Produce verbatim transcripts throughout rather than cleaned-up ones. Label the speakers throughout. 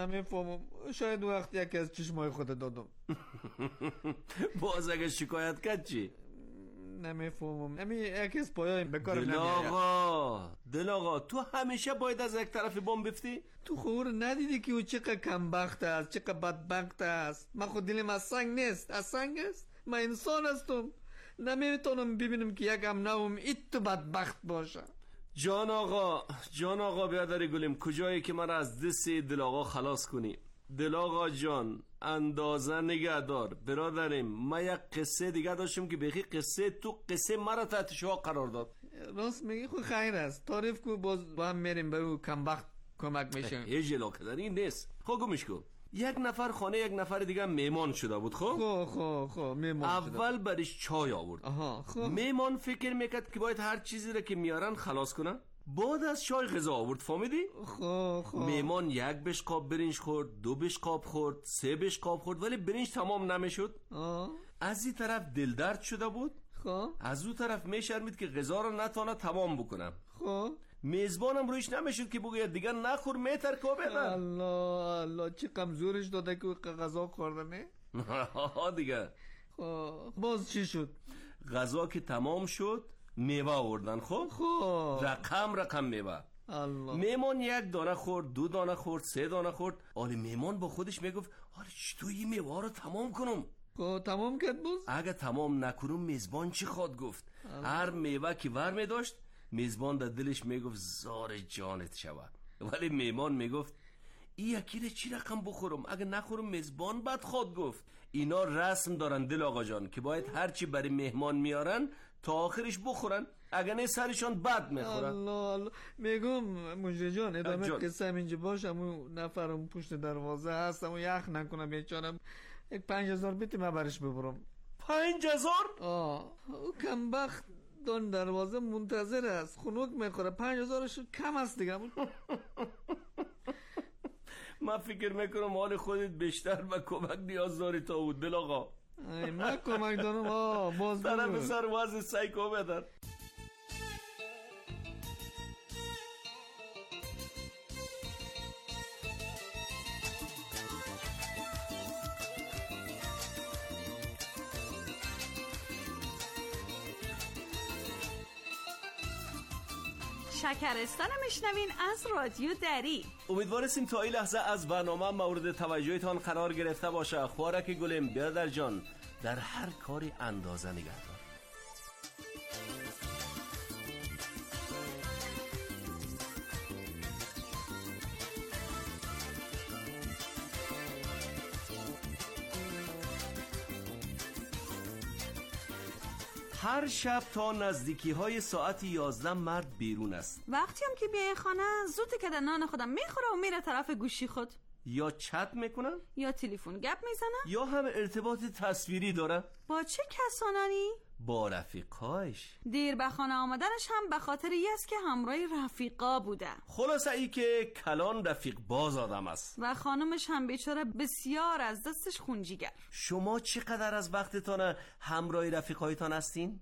Speaker 1: نمیفهمم. شاید وقت یکی از چشمای خود دادم.
Speaker 2: باز اگه شکایت کرد چی؟
Speaker 1: نمیفهمم. امی یکی از پایای بکارم
Speaker 2: نمیاد. دل آقا دل آقا تو همیشه باید از یک طرف بام بفتی؟
Speaker 1: تو خور ندیدی که او چقدر کمبخت است، چقدر بدبخت است. من خود دلم از سنگ نیست. از سنگ است. من انسان هستم. نمیتونم ببینم که یک هم نوم ایت بدبخت باشه.
Speaker 2: جان آقا جان آقا بیادر گلیم، کجایی که من از دست دل آقا خلاص کنی؟ دل آقا جان اندازه نگه دار برادریم. من یک قصه دیگه داشتم که بخی قصه تو قصه مرا تحت شوا قرار داد.
Speaker 1: راست میگی؟ خود خیر است. تعریف کو، باز با هم میریم به او کمبخت کمک میشیم.
Speaker 2: یه جلو کدنی نیست. خب گمش کن. یک نفر خانه یک نفر دیگه میمان شده بود. خب
Speaker 1: خب خب خب میمان
Speaker 2: اول برش چای آورد.
Speaker 1: آها خب
Speaker 2: میمان فکر میکرد که باید هر چیزی را که میارن خلاص کنن. بعد از چای غذا آورد. فهمیدی؟
Speaker 1: خب خب
Speaker 2: میمان یک بشقاب برنج خورد، دو بشقاب خورد، سه بشقاب خورد، ولی برنج تمام نمیشد.
Speaker 1: آه.
Speaker 2: از این طرف دل درد شده بود.
Speaker 1: خب
Speaker 2: از اون طرف میشرمید که غذا رو نتونه تمام بکنم.
Speaker 1: خب
Speaker 2: میزبانم رویش نمیشد که بگوید دیگه نخور میترکو بدن.
Speaker 1: الله الله چه کمزورش داده که غذا خوردنه.
Speaker 2: ها دیگه.
Speaker 1: خب باز چی شد؟
Speaker 2: غذا که تمام شد میوه آوردن. خب
Speaker 1: خب
Speaker 2: رقم رقم میوه.
Speaker 1: الله.
Speaker 2: میمان یک دانه خورد، دو دانه خورد، سه دانه خورد. آلی میمان با خودش میگفت آلی چطور این میوه رو تمام کنم؟
Speaker 1: خب تمام کرد باز؟
Speaker 2: اگه تمام نکنم میزبان چی خواد گفت؟ الله. هر میوه که ور میداشت میزبان در دلش میگفت زار جانت شود، ولی میمان میگفت ای یکی چی رقم بخورم؟ اگه نخورم میزبان بد خواد گفت. اینا رسم دارن دل آقا جان که باید هرچی برای مهمان میارن تا آخرش بخورن، اگه نه سرشان بد میخورن.
Speaker 1: الله الله. میگم مجری جان ادامه قصه اینجا باشم. اون نفرم پشت دروازه هستم و یخ نکنم بیچارم. یک پنج هزار بیتی من برش ببرم.
Speaker 2: پنج هزار؟
Speaker 1: آه او کمبخت دون دروازه منتظر است، خنوک میخوره. پنج هزارش کم است دیگه.
Speaker 2: من فکر میکنم حال خودت بیشتر و کمک نیاز داری تا بود دل آقا.
Speaker 1: من کمک دارم. آه باز
Speaker 2: طرف سر وضع سایکو بدن.
Speaker 3: شکرستان میشنوین از رادیو دری.
Speaker 2: امیدوارستیم تا این لحظه از برنامه مورد توجهتان قرار گرفته باشه. خوارک گلیم برادر جان در هر کاری اندازه نگهدار. هر شب تا نزدیکی های ساعت یازده مرد بیرون است.
Speaker 3: وقتی هم که بیای خانه زود که در نان خودم میخوره و میره طرف گوشی خود.
Speaker 2: یا چت میکنن
Speaker 3: یا تلفن گپ میزنن
Speaker 2: یا هم ارتباط تصویری داره.
Speaker 3: با چه کسانانی؟
Speaker 2: با رفیقایش.
Speaker 3: دیر به خانه آمدنش هم به خاطر ای است که همراه رفیقا بوده.
Speaker 2: خلاصه ای که کلان رفیق باز آدم است
Speaker 3: و خانمش هم بیچاره بسیار از دستش خونجیگر.
Speaker 2: شما چقدر از وقتتان همراه رفیقایتان هستین؟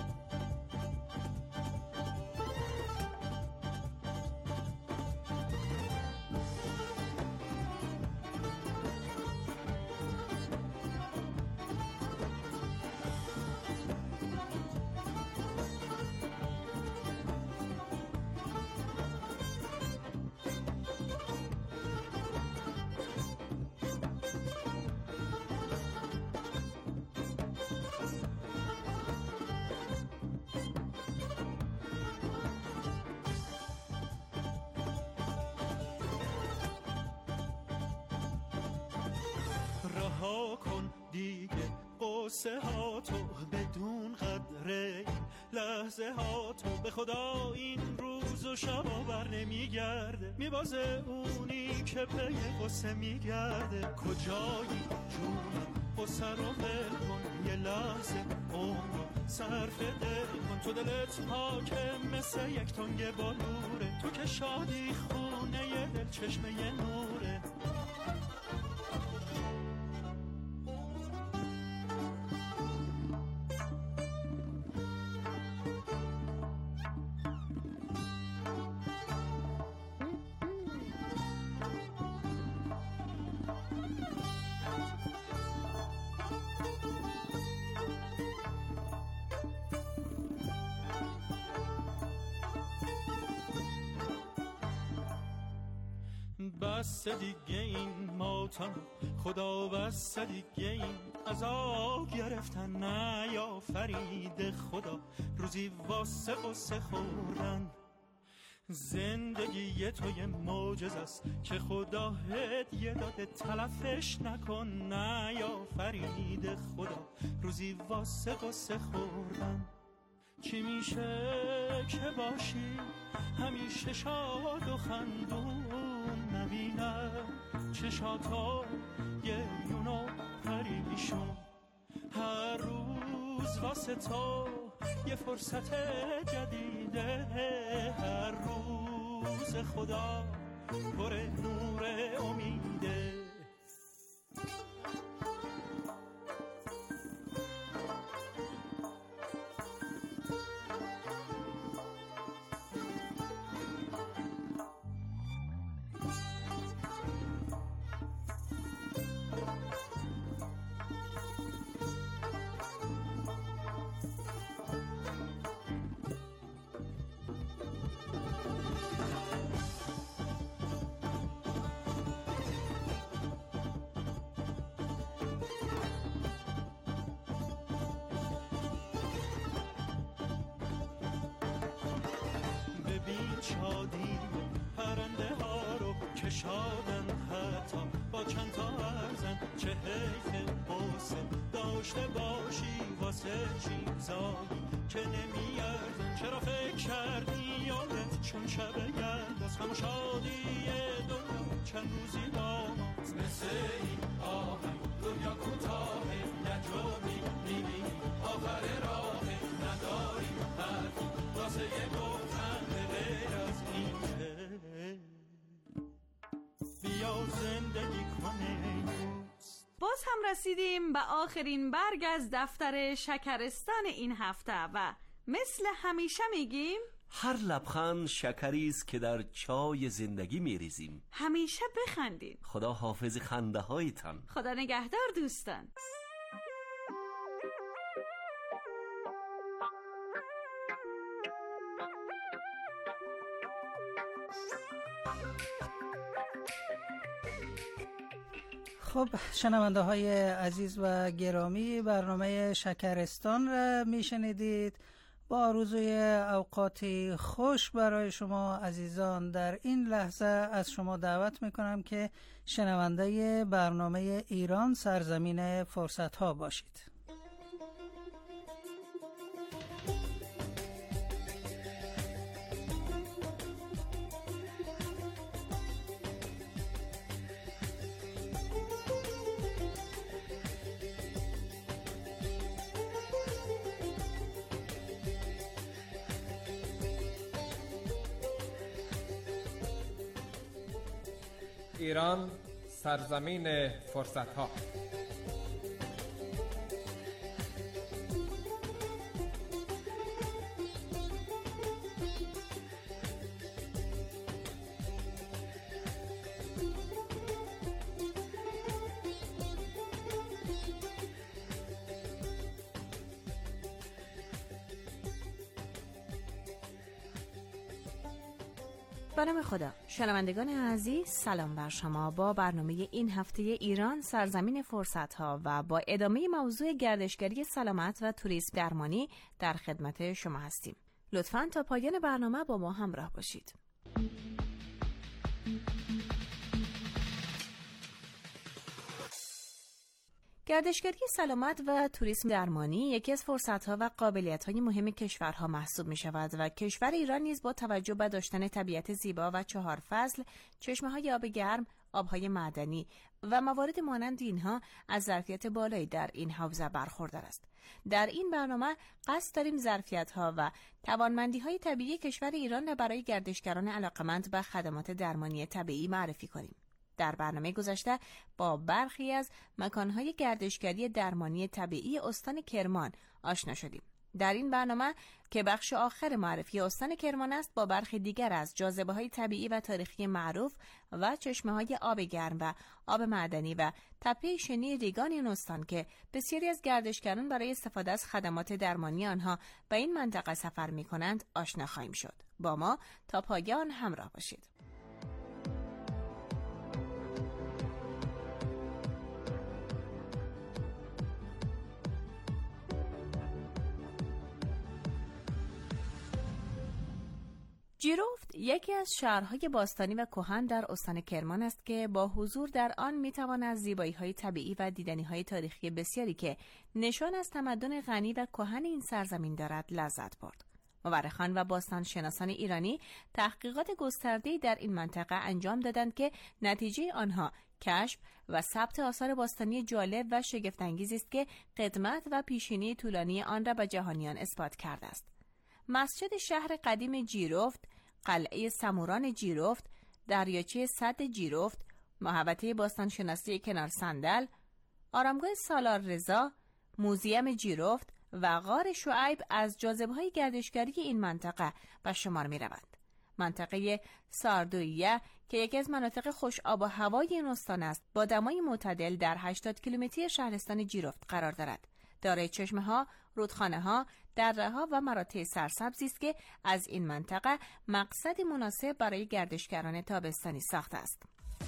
Speaker 4: رها کن دیگه قصه ها تو بدون قدره لحظه ها تو، به خدا این روز و شبا بر نمیگرده. میبازه اونی که پی قصه میگرده. کجایی جونم قصه رو ول کن، یه لحظه عمر صرف دل کن. تو دلت حاکم مثل یک تنگ بالوره، تو که شادی خونه ی دل چشمه ی نوره. بس دیگه این ماتم، خدا بس دیگه این عذاب گرفتن نیافرید خدا روزی واسه قصه خوردن. زندگی تو یه معجزه است که خدا هدیه داده، تلفش نکن نیافرید خدا روزی واسه قصه خوردن. چی میشه که باشی همیشه شاد و خندون، نبینم چشاتو یه یونو پریشون، هر روز واسه تو یه فرصت جدیده، هر روز خدا پر نور امیده. شادی پرنده ها رو کشادن، حتی با چند تا ارزن، چه حیف قصه داشته باشی واسه چیزایی که نمیارزن. چرا فکر کردی یادت چون شب گرد از همه شادی دنیا چند روزی ناماز، مثل این آهنگ دنیا کوتاهه نجومی میبینی آخر راه نداری حرفی واسه یه گفتن غیر از این که بیا زندگی کنه.
Speaker 3: باز هم رسیدیم به آخرین برگ از دفتر شکرستان این هفته و مثل همیشه میگیم
Speaker 2: هر لبخند شکری است که در چای زندگی میریزیم.
Speaker 3: همیشه بخندید.
Speaker 2: خدا حافظ خنده هایتان.
Speaker 3: خدا نگهدار دوستان.
Speaker 5: خب شنونده های عزیز و گرامی، برنامه شکرستان را میشنیدید. با آرزوی اوقاتی خوش برای شما عزیزان در این لحظه از شما دعوت میکنم که شنونده برنامه ایران سرزمین فرصت ها باشید.
Speaker 6: ایران سرزمین فرصت‌ها.
Speaker 7: به نام خدا. شنوندگان عزیز سلام بر شما. با برنامه این هفته ایران سرزمین فرصت‌ها و با ادامه موضوع گردشگری سلامت و توریسم درمانی در خدمت شما هستیم. لطفاً تا پایان برنامه با ما همراه باشید. گردشگری سلامت و توریسم درمانی یکی از فرصت‌ها و قابلیت‌های مهم کشورها محسوب می‌شود و کشور ایران نیز با توجه به داشتن طبیعت زیبا و چهار فصل، چشمه‌های آب گرم، آب‌های معدنی و موارد مانند اینها از ظرفیت بالایی در این حوزه برخوردار است. در این برنامه قصد داریم ظرفیت‌ها و توانمندی‌های طبیعی کشور ایران را برای گردشگران علاقه‌مند به خدمات درمانی طبیعی معرفی کنیم. در برنامه گذشته با برخی از مکانهای گردشگری درمانی طبیعی استان کرمان آشنا شدیم. در این برنامه که بخش آخر معرفی استان کرمان است، با برخی دیگر از جاذبه‌های طبیعی و تاریخی معروف و چشمه‌های آب گرم و آب معدنی و تپه شنی ریگان این استان که بسیاری از گردشگران برای استفاده از خدمات درمانی آنها به این منطقه سفر می‌کنند آشنا خواهیم شد. با ما تا پایان همراه باشید. جیروفت یکی از شهرهای باستانی و کهن در استان کرمان است که با حضور در آن میتوان از زیبایی‌های طبیعی و دیدنی‌های تاریخی بسیاری که نشان از تمدن غنی و کهن این سرزمین دارد لذت برد. مورخان و باستانشناسان ایرانی تحقیقات گسترده‌ای در این منطقه انجام دادند که نتیجه آنها کشف و ثبت آثار باستانی جالب و شگفت‌انگیزی است که قدمت و پیشینی طولانی آن را به جهانیان اثبات کرده است. مسجد شهر قدیم جیروفت، قلعه سموران جیروفت، دریاچه سد جیروفت، محوطه باستانشناسی کنار صندل، آرامگاه سالار رضا، موزیم جیروفت و غار شعیب از جاذبه‌های گردشگری این منطقه به شمار می‌روند. منطقه ساردویه که یکی از مناطق خوش آب و هوای این استان است، با دمای معتدل در هشتاد کیلومتری شهرستان جیروفت قرار دارد. دارای چشمه‌ها، رودخانه‌ها، دره‌ها و مراتع سرسبزی است که از این منطقه مقصدی مناسب برای گردشگران تابستانی ساخته است.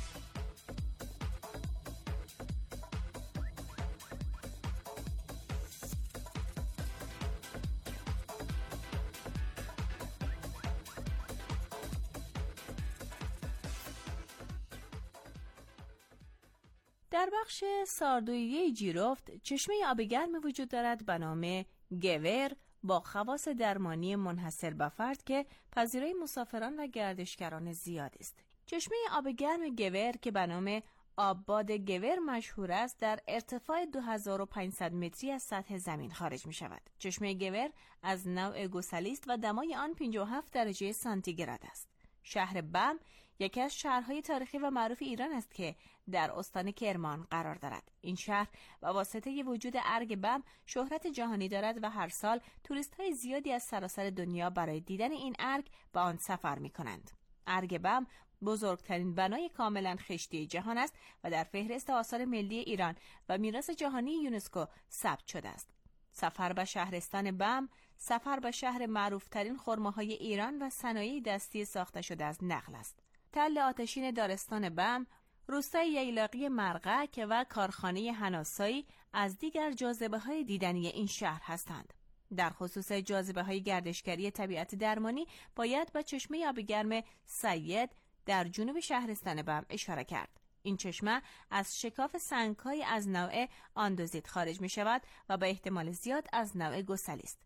Speaker 7: در بخش ساردویه جیروفت چشمه آب گرم وجود دارد به نام گور با خواص درمانی منحصر به فرد که پذیرای مسافران و گردشگران زیاد است. چشمه آب گرم گور که به نام آبباد گور مشهور است در ارتفاع دو هزار و پانصد متری از سطح زمین خارج می شود. چشمه گور از نوع گوسالی است و دمای آن پنجاه و هفت درجه سانتیگراد است. شهر بم یکی از شهرهای تاریخی و معروف ایران است که در استان کرمان قرار دارد. این شهر به واسطه وجود ارگ بم شهرت جهانی دارد و هر سال توریست‌های زیادی از سراسر دنیا برای دیدن این ارگ به آن سفر می‌کنند. ارگ بم بزرگترین بنای کاملا خشتی جهان است و در فهرست آثار ملی ایران و میراث جهانی یونسکو ثبت شده است. سفر به شهرستان بم، سفر به شهر معروفترین خرماهای ایران و صنایع دستی ساخته شده از نخل است. تل آتشین دارستان بم، روستای ییلاقی مرغک و کارخانه هناسایی از دیگر جاذبه‌های دیدنی این شهر هستند. در خصوص جاذبه‌های گردشگری طبیعت درمانی باید به چشمه آب گرم سید در جنوب شهرستان بم اشاره کرد. این چشمه از شکاف سنگ‌های از نوع آندوزیت خارج می شود و به احتمال زیاد از نوع گوسالی است.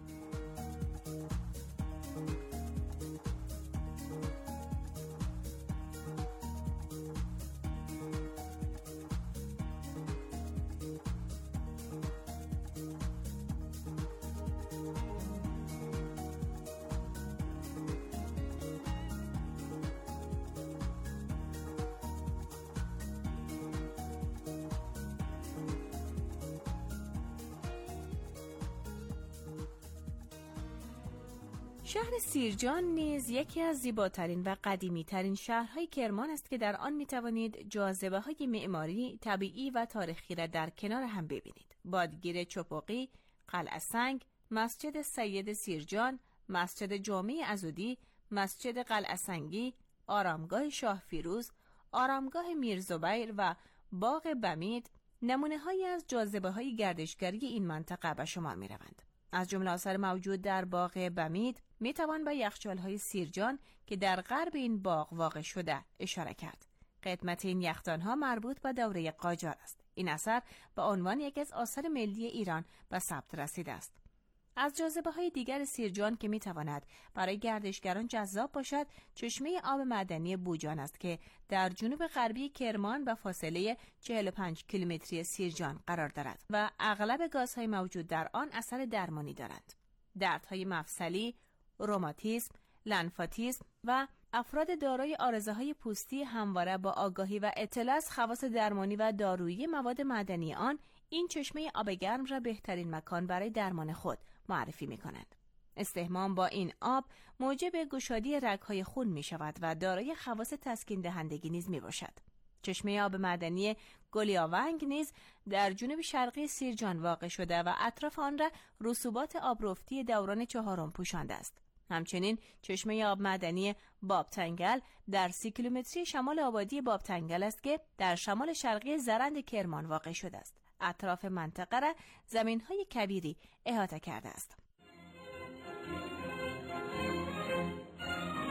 Speaker 7: شهر سیرجان نیز یکی از زیباترین و قدیمی‌ترین شهرهای کرمان است که در آن می‌توانید جاذبه‌های معماری، طبیعی و تاریخی را در کنار هم ببینید. بادگیر چپقی، قلعه سنگ، مسجد سید سیرجان، مسجد جامع عزودی، مسجد قلعه سنگی، آرامگاه شاه فیروز، آرامگاه میرزبیر و باغ بمید نمونه‌هایی از جاذبه‌های گردشگری این منطقه به شمار می‌روند. از جمله آثار موجود در باغ بمید می توان به یخچال‌های سیرجان که در غرب این باغ واقع شده اشاره کرد. قدمت این یخچال‌ها مربوط به دوره قاجار است. این اثر به عنوان یکی از آثار ملی ایران به ثبت رسیده است. از جاذبه‌های دیگر سیرجان که می‌تواند برای گردشگران جذاب باشد، چشمه آب معدنی بوجان است که در جنوب غربی کرمان به فاصله چهل و پنج کیلومتری سیرجان قرار دارد و اغلب گازهای موجود در آن اثر درمانی دارند. دردهای مفصلی، روماتیسم، لنفاتیسم و افراد دارای عارضه‌های پوستی همواره با آگاهی و اطلاع از خواص درمانی و دارویی مواد معدنی آن این چشمه آب گرم را بهترین مکان برای درمان خود معرفی می‌کنند. استحمام با این آب موجب گشادی رگ‌های خون می‌شود و دارای خواص تسکین دهندگی نیز می‌باشد. چشمه آب معدنی گلیاونگ نیز در جنوب شرقی سیرجان واقع شده و اطراف آن را رسوبات آبرفتی دوران چهارم پوشانده است. همچنین چشمه آب معدنی بابتنگل در سی کیلومتری شمال آبادی بابتنگل است که در شمال شرقی زرند کرمان واقع شده است. اطراف منطقه را زمین‌های کبیری احاطه کرده است.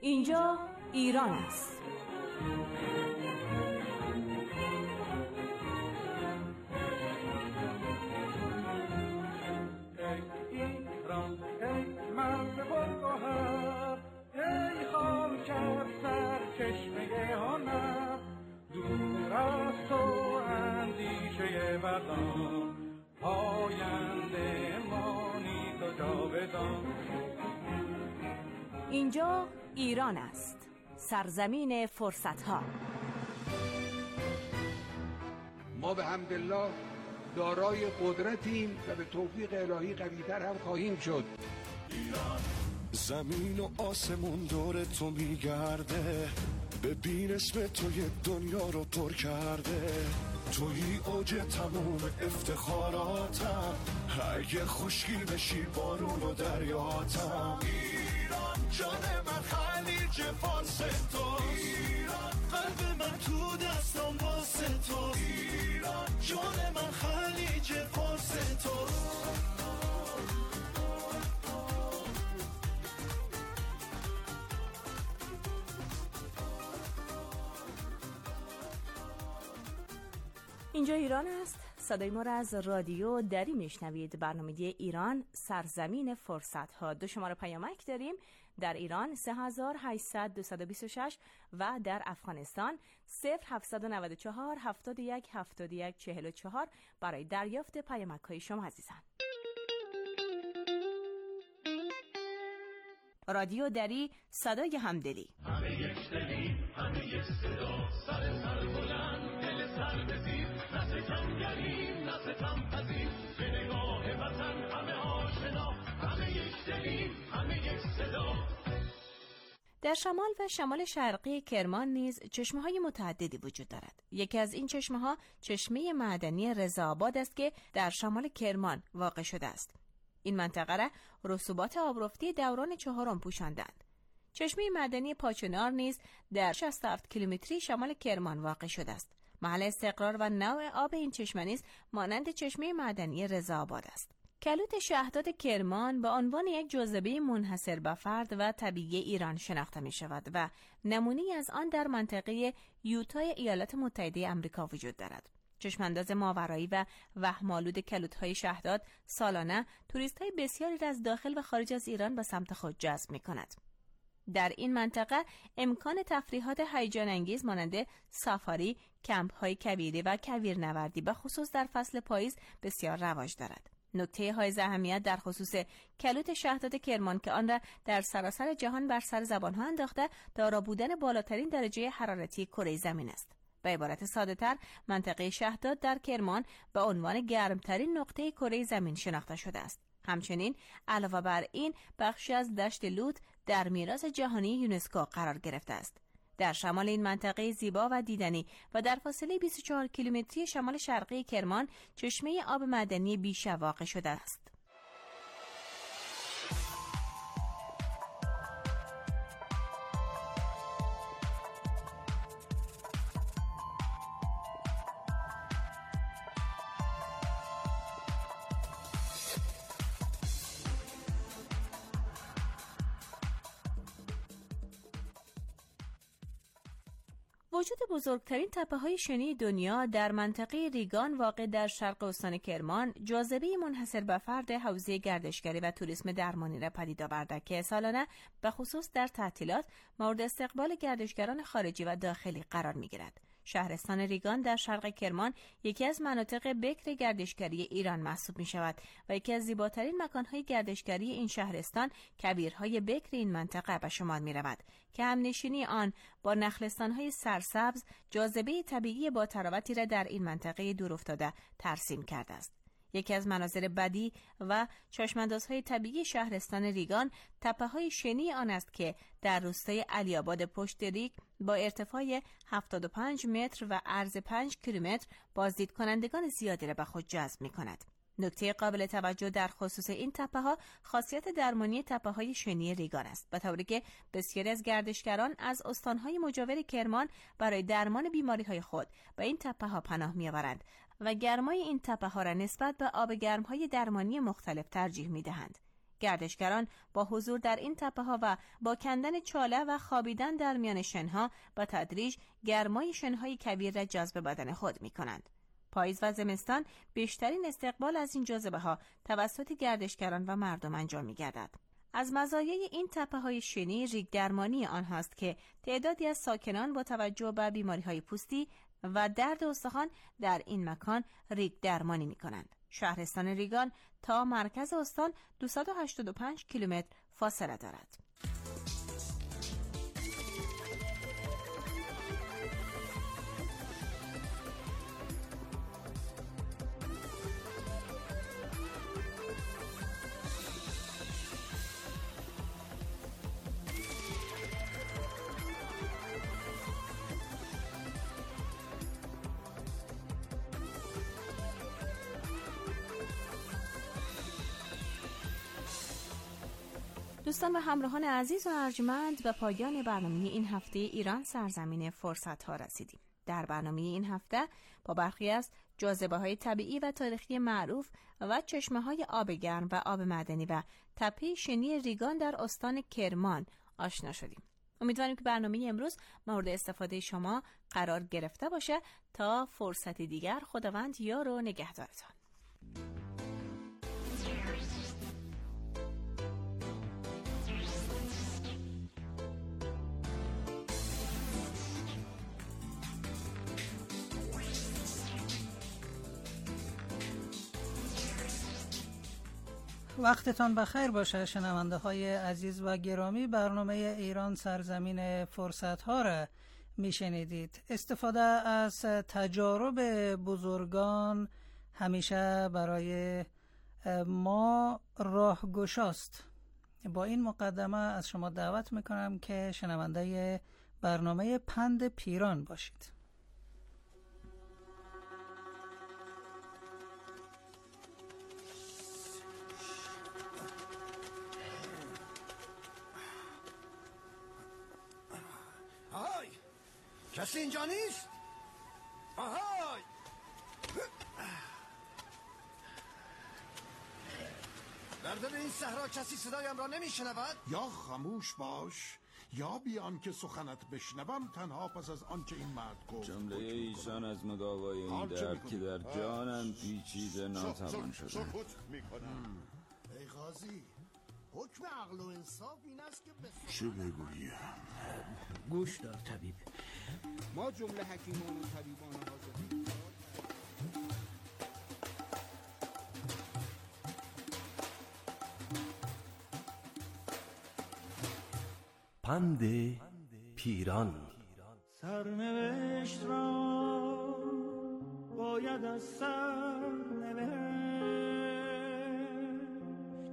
Speaker 7: اینجا ایران است.
Speaker 8: چشمه هنر دور از تو اندیشه بدان پاینده مانی تو جاودان.
Speaker 7: اینجا ایران است، سرزمین فرصت‌ها.
Speaker 9: ما به حمدالله دارای قدرتیم و به توفیق الهی قوی‌تر هم خواهیم شد.
Speaker 10: ایران زمین و آسمون دور تو میگرده، ببین اسم توی دنیا رو پر کرده، توی اوج تموم افتخاراتم، اگه خشکی بشی بارون و دریاتم. ایران جان من خلیج فارس توست، ایران قلب من تو دستم واسه توست، ایران جان من خلیج فارس توست.
Speaker 7: اینجا ایران است. صدای ما را از رادیو دری میشنوید. برنامه ایران سرزمین فرصت ها. دو شماره پیامک داریم. در ایران سه هزار و هشتصد دویست و بیست و شش و در افغانستان صفر هفتصد و نود و چهار هفتاد و یک هفتاد و یک چهل و چهار برای دریافت پیامک های شما عزیزان. رادیو دری، صدای همدلی.
Speaker 11: همه یک دلی، همه یک صدا، سر سر بلند، دل سر بزیر، نه ستمگری، نه ستم پذیر، به نگاه وطن همه آشنا، همه یک دلی، همه یک صدا.
Speaker 7: در شمال و شمال شرقی کرمان نیز چشمه‌های متعددی وجود دارد. یکی از این چشمه‌ها چشمه معدنی رضاآباد است که در شمال کرمان واقع شده است. این منطقه را رسوبات آبرفتی دوران چهارم پوشاندند. چشمه معدنی پاچنار نیز در شصت و هفت کیلومتری شمال کرمان واقع شده است. محل استقرار و نوع آب این چشمه نیز مانند چشمه معدنی رضاآباد است. کلوت شهداد کرمان به عنوان یک جاذبه منحصر به فرد و طبیعی ایران شناخته می شود و نمونه‌ای از آن در منطقه یوتای ایالات متحده آمریکا وجود دارد. چشمانداز ماورایی و وهم‌آلود کلوت‌های شهداد سالانه توریست‌های بسیاری را از داخل و خارج از ایران به سمت خود جذب می‌کند. در این منطقه امکان تفریحات هیجان انگیز مانند سافاری، کمپ‌های کویری و کویرنوردی به خصوص در فصل پاییز بسیار رواج دارد. نکته های اهمیت در خصوص کلوت شهداد کرمان که آن را در سراسر جهان بر سر زبان‌ها انداخته، دارا بودن بالاترین درجه حرارتی کره زمین است. به عبارت ساده‌تر، منطقه شهداد در کرمان به عنوان گرمترین نقطه کره زمین شناخته شده است. همچنین علاوه بر این بخشی از دشت لوت در میراث جهانی یونسکو قرار گرفته است. در شمال این منطقه زیبا و دیدنی و در فاصله بیست و چهار کیلومتری شمال شرقی کرمان چشمه آب معدنی بیشه واقع شده است. وجود بزرگترین تپه‌های شنی دنیا در منطقه ریگان واقع در شرق استان کرمان جاذبه منحصر به فرد حوزه گردشگری و توریسم درمانی را پدید آورده که سالانه به خصوص در تعطیلات مورد استقبال گردشگران خارجی و داخلی قرار می‌گیرد. شهرستان ریگان در شرق کرمان یکی از مناطق بکر گردشگری ایران محسوب می شود و یکی از زیباترین مکانهای گردشگری این شهرستان کویرهای بکر این منطقه به شمار می رود که همنشینی آن با نخلستانهای سرسبز جاذبه طبیعی با تراوتی را در این منطقه دورافتاده ترسیم کرده است. یکی از مناظر بدی و چشماندازهای طبیعی شهرستان ریگان تپه‌های شنی آن است که در روستای علی‌آباد پشت ریگ با ارتفاع هفتاد و پنج متر و عرض پنج کیلومتر بازدید کنندگان زیادی را به خود جذب می‌کند. نکته قابل توجه در خصوص این تپه‌ها خاصیت درمانی تپه‌های شنی ریگان است، به طوری که بسیاری از گردشگران از استان‌های مجاور کرمان برای درمان بیماری‌های خود به این تپه‌ها پناه می‌آورند و گرمای این تپه‌ها را نسبت به آب گرم‌های درمانی مختلف ترجیح می‌دهند. گردشگران با حضور در این تپه‌ها و با کندن چاله و خوابیدن در میان شنها با تدریج گرمای شنهای کویر را جذب بدن خود می‌کنند. پاییز و زمستان بیشترین استقبال از این جاذبه‌ها توسط گردشگران و مردم انجام می‌گردد. از مزایای این تپه‌های شنی ریگ درمانی آنهاست که تعدادی از ساکنان با توجه به بیماری‌های پوستی و درد استخوان در این مکان ریگ درمانی می‌کنند. شهرستان ریگان تا مرکز استان دویست و هشتاد و پنج کیلومتر فاصله دارد. دوستان و همراهان عزیز و ارجمند، به پایان برنامه این هفته ایران سرزمین فرصت ها رسیدیم. در برنامه این هفته با برخی از جاذبه های طبیعی و تاریخی معروف و چشمه های آب گرم و آب معدنی و تپه شنی ریگان در استان کرمان آشنا شدیم. امیدواریم که برنامه امروز مورد استفاده شما قرار گرفته باشه. تا فرصتی دیگر، خداوند یار و نگهدارتان.
Speaker 5: وقتتان بخیر باشه شنونده های عزیز و گرامی. برنامه ایران سرزمین فرصت ها را میشنیدید. استفاده از تجارب بزرگان همیشه برای ما راهگشاست. با این مقدمه از شما دعوت میکنم که شنونده برنامه پند پیران باشید.
Speaker 12: کسی اینجا نیست؟ آهای! در دل این صحرا کسی صدایم را نمیشنود؟
Speaker 10: یا خاموش باش یا بیان که سخنت بشنوم، تنها پس از آنچه این مرد گفت.
Speaker 13: جمله ایشان از مداوای این درد که در جانم پیچیده ناتوان شده.
Speaker 12: سکوت میکنم. ای قاضی، حکم عقل و انصاف این است که
Speaker 10: چه بگویم؟
Speaker 14: گوش دار طبیب.
Speaker 15: ما جمله حکیمان و طبیبان حاضرین
Speaker 2: پند پیران.
Speaker 4: سرنوشت را باید از سر نوشت،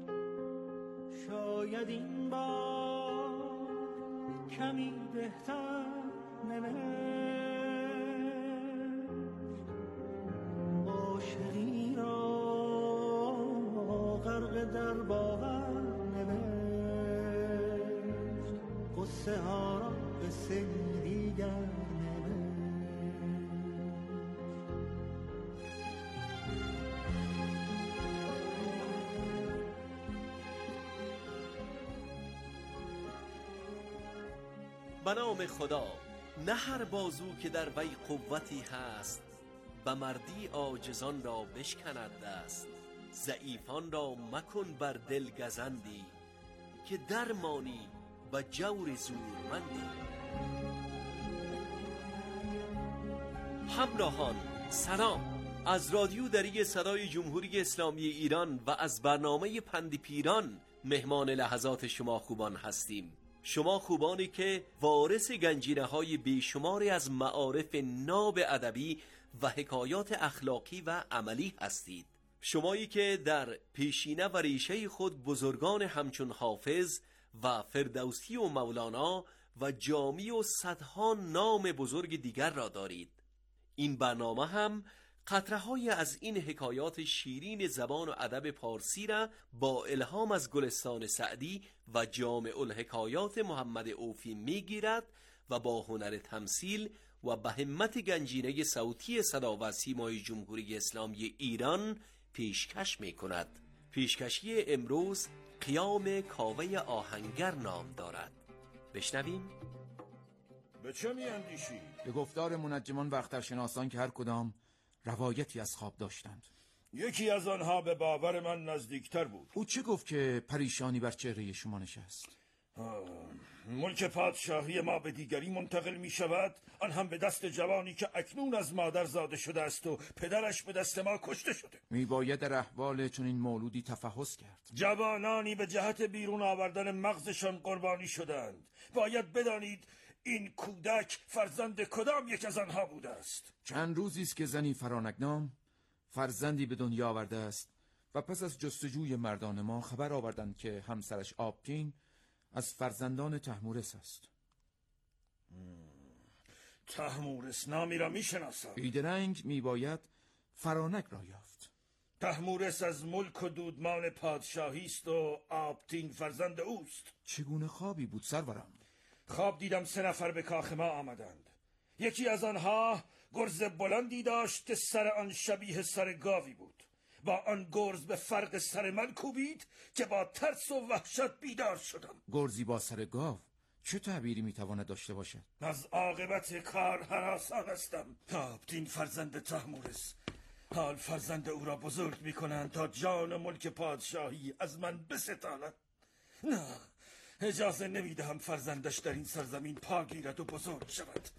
Speaker 4: شاید این بار کمی بهتر نوشت. عاشقی را غرق در باور نوشت، قصه ها را قصه دیگر نوشت.
Speaker 16: به نام خدا، نه هر بازو که در وی قوتی هست، به مردی عاجزان را بشکند دست. ضعیفان را مکن بر دل گزندی، که درمانی و جور زورمندی. همراهان سلام، از رادیو دری صدای جمهوری اسلامی ایران و از برنامه پند پیران مهمان لحظات شما خوبان هستیم. شما خوبانی که وارث گنجینه های بیشماری از معارف ناب ادبی و حکایات اخلاقی و عملی هستید. شمایی که در پیشینه و ریشه خود بزرگان همچون حافظ و فردوسی و مولانا و جامی و صدها نام بزرگ دیگر را دارید. این برنامه هم قطره‌های از این حکایات شیرین زبان و ادب پارسی را با الهام از گلستان سعدی و جامع الحکایات محمد اوفی میگیرد و با هنر تمثیل و به همت گنجینه صوتی صدا و سیمای جمهوری اسلامی ایران پیشکش می کند. پیشکشی امروز قیام کاوه آهنگر نام دارد. بشنویم.
Speaker 17: به چه میاندیشی؟
Speaker 18: به گفتار منجمان و اخترشناسان که هر کدام روایتی از خواب داشتند.
Speaker 17: یکی از آنها به باور من نزدیکتر بود.
Speaker 18: او چه گفت که پریشانی بر چهره شما نشست؟
Speaker 17: ملک پادشاهی ما به دیگری منتقل می شود، آن هم به دست جوانی که اکنون از مادر زاده شده است و پدرش به دست ما کشته شده.
Speaker 18: می باید در احوال چون این مولودی تفحص کرد.
Speaker 17: جوانانی به جهت بیرون آوردن مغزشان قربانی شدند. باید بدانید این کودک فرزند کدام یک از آنها بوده است.
Speaker 18: چند روزی است که زنی فرانک نام فرزندی به دنیا آورده است و پس از جستجوی مردان ما خبر آوردند که همسرش آبتین از فرزندان تحمورس است.
Speaker 17: تحمورس نامی را می شناسم.
Speaker 18: بیدرنگ می باید فرانک را یافت.
Speaker 17: تحمورس از ملک و دودمان پادشاهی است و آبتین فرزند اوست.
Speaker 18: چگونه خوابی بود سرورم؟
Speaker 17: خواب دیدم سه نفر به کاخ ما آمدند. یکی از آنها گرز بلندی داشت که سر آن شبیه سر گاوی بود. با آن گرز به فرق سر من کوبید که با ترس و وحشت بیدار شدم.
Speaker 18: گرزی با سر گاو چه تعبیری میتواند داشته باشد؟
Speaker 17: از عاقبت کار هراسان هستم. آبتین فرزند تحمورس، حال فرزند او را بزرگ میکنند تا جان ملک پادشاهی از من بستاند. نه، اجازه نمیدهم فرزندش در این سرزمین پا گیرد و بزرگ شود.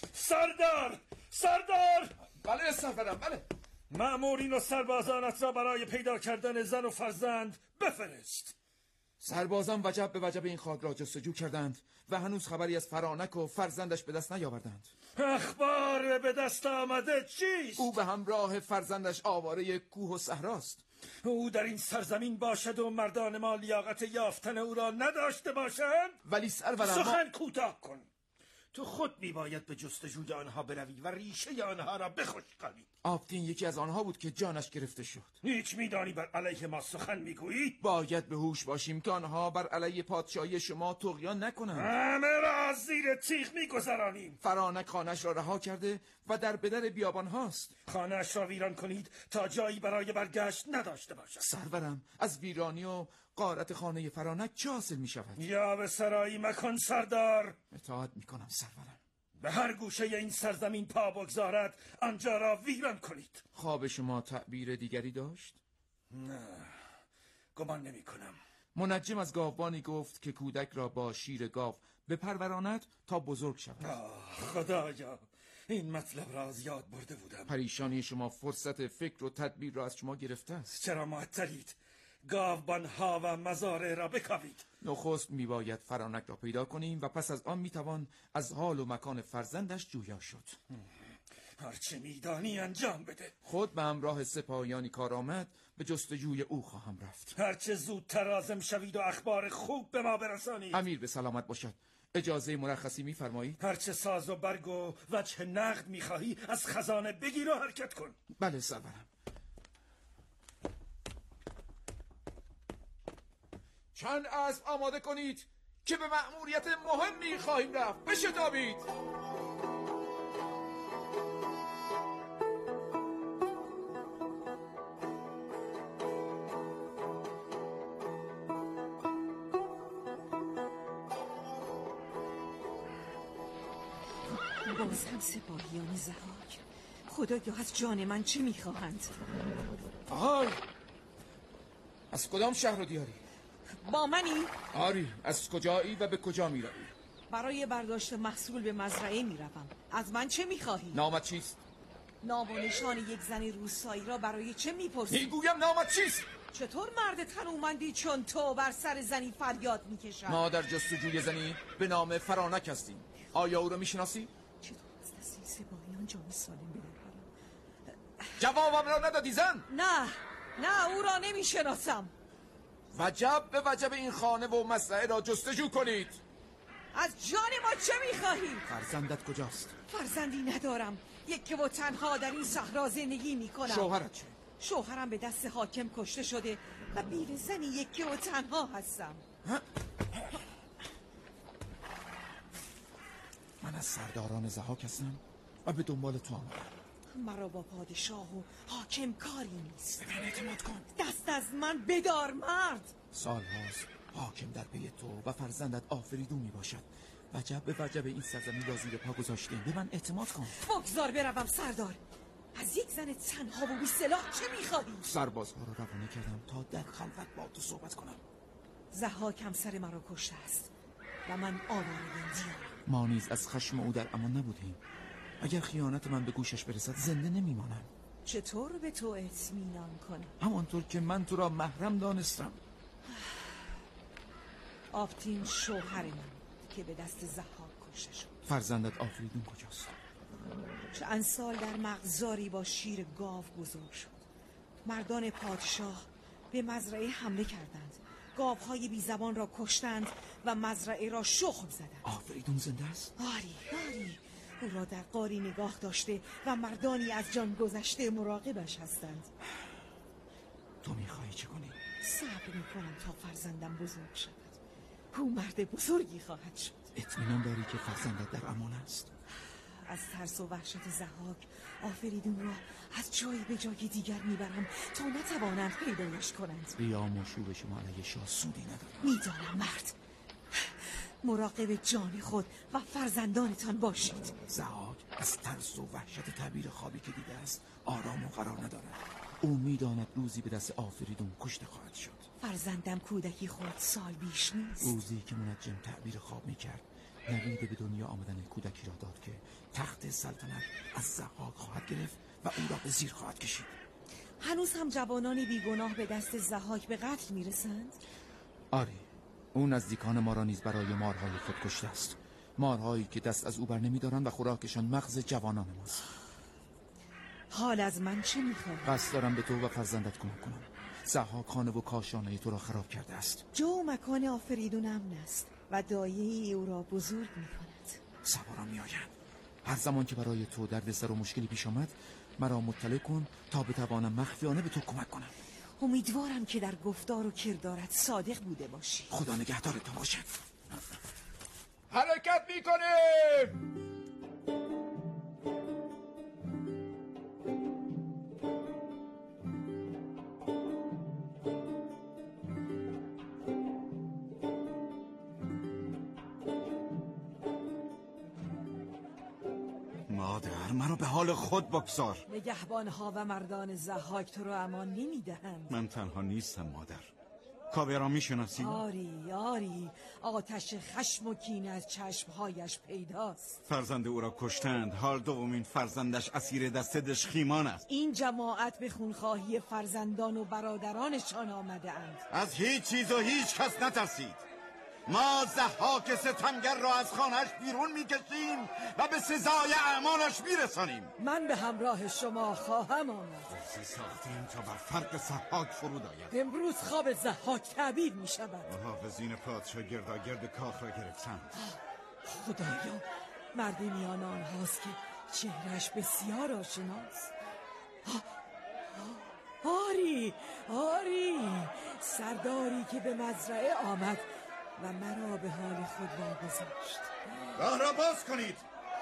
Speaker 17: سردار! سردار!
Speaker 18: بله سرورم، بله.
Speaker 17: مأمورین و سربازانت را برای پیدا کردن زن و فرزند بفرست.
Speaker 18: سربازان وجب به وجب این خاک را جستجو کردند و هنوز خبری از فرانک و فرزندش به دست نیاوردند.
Speaker 17: اخبار به دست آمده چیست؟
Speaker 18: او به همراه فرزندش آواره کوه و صحراست.
Speaker 17: او در این سرزمین باشد و مردان ما لیاقت یافتن او را نداشته باشند؟
Speaker 18: ولی سرورم
Speaker 17: سخن کوتاه کن. تو خود میباید به جستجوی آنها بروی و ریشه آنها را بخشک کنی.
Speaker 18: آبتین یکی از آنها بود که جانش گرفته شد.
Speaker 17: هیچ میدانی بر علیه ما سخن میگویی؟
Speaker 18: باید به هوش باشیم که آنها بر علیه پادشاهی شما طغیان نکنند.
Speaker 17: همه را زیر تیغ میگذرانیم.
Speaker 18: فرانک خانه‌اش را رها کرده و در بدر بیابان هاست.
Speaker 17: خانه‌اش را ویران کنید تا جایی برای برگشت نداشته باشد.
Speaker 18: سرورم، از ویرانی و غارت خانه فرانک چه حاصل می شود؟
Speaker 17: یا به سرایی مکن سردار.
Speaker 18: اطاعت می کنم سرورم.
Speaker 17: به هر گوشه این سرزمین پا بگذارد آنجا را ویران کنید.
Speaker 18: خواب شما تعبیر دیگری داشت؟
Speaker 17: نه، گمان نمی کنم.
Speaker 18: منجم از گاوبانی گفت که کودک را با شیر گاو بپروراند تا بزرگ شود.
Speaker 17: خدایا، این مطلب را از یاد برده بودم.
Speaker 18: پریشانی شما فرصت فکر و تدبیر را از شما گرفته است.
Speaker 17: چرا معطلید؟ گاوبانها و مزارع را بکاوید.
Speaker 18: نخست میباید فرانک را پیدا کنیم و پس از آن میتوان از حال و مکان فرزندش جویا شد.
Speaker 17: هرچه میدانی انجام بده.
Speaker 18: خود به همراه سپاهیانی کارآمد به جستجوی او خواهم رفت.
Speaker 17: هرچه زودتر عازم شوید و اخبار خوب به ما برسانید.
Speaker 18: امیر به سلامت باشد. اجازه مرخصی میفرمایید؟
Speaker 17: هرچه ساز و برگ و وجه نقد میخواهی از خزانه بگیر و حرکت کن.
Speaker 18: بله سرورم. چند اسب آماده کنید که به مأموریت مهمی خواهیم رفت. بشتابید.
Speaker 19: باز هم سپاهیان ضحاک. خدایا از جان من چه میخواهند؟
Speaker 18: آهای، از کدام شهر و دیاری؟
Speaker 19: با منی؟
Speaker 18: آری، از کجایی و به کجا میروی؟
Speaker 19: برای برداشت محصول به مزرعه میروم. از من چه میخواهی؟
Speaker 18: نامت چیست؟
Speaker 19: نام و نشان یک زن روستایی را برای چه میپرسی؟
Speaker 18: میگویم نامت چیست؟
Speaker 19: چطور مرد تنومندی چون تو بر سر زنی فریاد میکشد؟
Speaker 18: ما در جستجوی زنی به نام فرانک هستیم. آیا او را میشناسی؟
Speaker 19: چطور از دستی سپاهیان جان سالم بدرم؟
Speaker 18: جوابم را ندادی زن؟
Speaker 19: نه نه، او را نمیشناسم.
Speaker 18: وجب به وجب این خانه و مزرعه را جستجو کنید.
Speaker 19: از جان ما چه میخواهی؟
Speaker 18: فرزندت کجاست؟
Speaker 19: فرزندی ندارم. یکی و تنها در این صحرا زندگی میکنم.
Speaker 18: شوهرت چه؟
Speaker 19: شوهرم به دست حاکم کشته شده و بیر زنی یکی و تنها هستم.
Speaker 18: من از سرداران ضحاک هستم و به دنبال تو آمدم.
Speaker 19: مرا با پادشاه و حاکم کاری نیست.
Speaker 18: به من اعتماد کن.
Speaker 19: دست از من بدار مرد.
Speaker 18: سال هاست حاکم در پی تو و فرزندت آفریدون می باشد. وجب به وجب این سرزمین را زیر پا گذاشتیم. به من اعتماد کن.
Speaker 19: بگذار بروم سردار. از یک زن تنها و بی سلاح چه میخواهی؟
Speaker 18: سربازها را روانه کردم تا در خلوت با تو صحبت کنم.
Speaker 19: ضحاک همسر مرا کشته است و من آواره بندیارم.
Speaker 18: ما نیز از خشم او در امان نبودیم. اگر خیانت من به گوشش برسد زنده نمیمانم.
Speaker 19: چطور به تو اطمینان کنم؟
Speaker 18: همانطور که من تو را محرم دانستم.
Speaker 19: آفتین شوهر من که به دست ضحاک کشته شد.
Speaker 18: فرزندت آفریدون کجاست؟
Speaker 19: چند سال در مغزاری با شیر گاو بزرگ شد. مردان پادشاه به مزرعه حمله کردند. گاوهای بی زبان را کشتند و مزرعه را شخم زدند.
Speaker 18: آفریدون زنده است؟
Speaker 19: آری آری، او را در غاری نگاه داشته و مردانی از جان گذشته مراقبش هستند.
Speaker 18: تو میخواهی چه کنی؟
Speaker 19: صبر میکنم تا فرزندم بزرگ شود. او مرد بزرگی خواهد شد.
Speaker 18: اطمینان داری که فرزندت در امان است؟
Speaker 19: از ترس و وحشت ضحاک آفریدون را از جایی به جای دیگر میبرم تا نتوانند پیدایش کنند.
Speaker 18: قیام و شور شما علیه شاه سودی ندارد.
Speaker 19: میدانم مرد. مراقب جان خود و فرزندانتان باشید.
Speaker 18: ضحاک از ترس و وحشت تعبیر خوابی که دیده است آرام و قرار ندارد. او میداند روزی به دست آفریدون کشته خواهد شد.
Speaker 19: فرزندم کودکی خود سال بیش نیست.
Speaker 18: روزی که منجم تعبیر خواب میکرد نوید به دنیا آمدن کودکی را داد که تخت سلطنت از ضحاک خواهد گرفت و او را به زیر خواهد کشید.
Speaker 19: هنوز هم جوانان بیگناه به دست ضحاک به قتل میرسند؟
Speaker 18: آری، او نزدیکان ما را نیز برای مارهای خود کشته است. مارهایی که دست از او بر نمیدارند و خوراکشان مغز جوانان ماست.
Speaker 19: حال از من چه میخواهی؟
Speaker 18: قصد دارم به تو و فرزندت کمک کنم. ضحاک خانه و کاشانه تو را خراب کرده است.
Speaker 19: جا و مکان آفریدون امن است و دایه او را بزرگ میکند.
Speaker 18: سواران میآیند. هر زمان که برای تو دردسر و مشکلی پیش آمد مرا مطلع کن تا بتوانم مخفیانه به تو کمک کنم.
Speaker 19: امیدوارم که در گفتار و کردارت صادق بوده باشی.
Speaker 18: خدا نگهدار تو باشد.
Speaker 17: حرکت میکنیم. مادر، مرا به حال خود بگذار.
Speaker 19: نگهبانها و مردان ضحاک تو را امان نمیدهند.
Speaker 17: من تنها نیستم مادر. کاوه را میشناسی؟
Speaker 19: آری آری، آتش خشم و کینه از چشمهایش پیداست.
Speaker 17: فرزند او را کشتند. حال دومین فرزندش اسیر دست دژخیمان است.
Speaker 19: این جماعت به خونخواهی فرزندان و برادرانشان آمده اند.
Speaker 17: از هیچ چیز و هیچ کس نترسید. ما ضحاک ستمگر را از خانهش بیرون میکشیم و به سزای اعمالش میرسانیم.
Speaker 19: من به همراه شما خواهم آمد.
Speaker 17: روزی ساختیم تا بر فرق ضحاک فرود آید.
Speaker 19: امروز خواب ضحاک تعبیر می شود.
Speaker 17: محافظین پادشاه گرداگرد کاخ را گرفتند.
Speaker 19: خدایا، مرد میان آنهاست که چهرش بسیار آشناست. آری آری، سرداری که به مزرعه آمد و مرا به حال خود واگذاشت.
Speaker 17: راه را باز کنید.